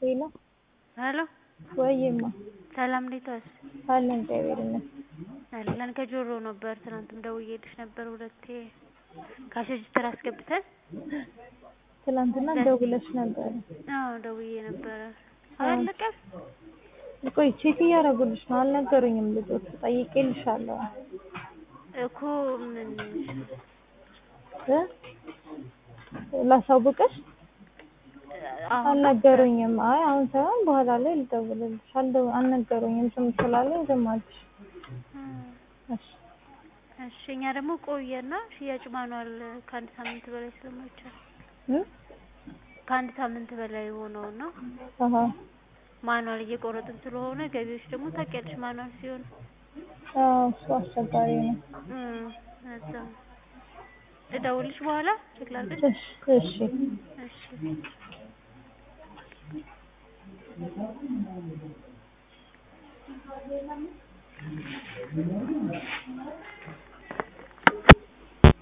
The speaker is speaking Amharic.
ሄሎ ሄሎ ወይማ ሰላም እንዴት ዋልሽ? አለን እግዚአብሔር ይመስገን። አለን ከጆሮ ነበር ትናንትም ደውዬልሽ ነበር ሁለቴ ካሽ ሬጅስተር አስገብተን ትናንትና ደውለሽ ነበር? አዎ ደውዬ ነበረ። አላለቀም? ቆይ ቼክ እያደረጉልሽ ነው አልነገሩኝም ልጆቹ ጠይቄልሻለሁ እኮ ምን ላሳውቅሽ? አሁን አልነገሩኝም። አይ አሁን ሳይሆን በኋላ ላይ ልደውልልሽ። አልነገሩኝም ዝም ስላለኝ ዝም አልኩሽ። እሺ እኛ ደግሞ ቆየና ሽያጭ ማኑዋል ከአንድ ሳምንት በላይ ስለማይቻል ከአንድ ሳምንት በላይ ሆነውና ማኑዋል እየቆረጥን ስለሆነ ገቢዎች ደግሞ ታውቂያለሽ ማኑዋል ሲሆን እሱ አስቸጋሪ ነው። እዛ ልደውልልሽ በኋላ ቼክ ላድርግልሽ? እሺ እሺ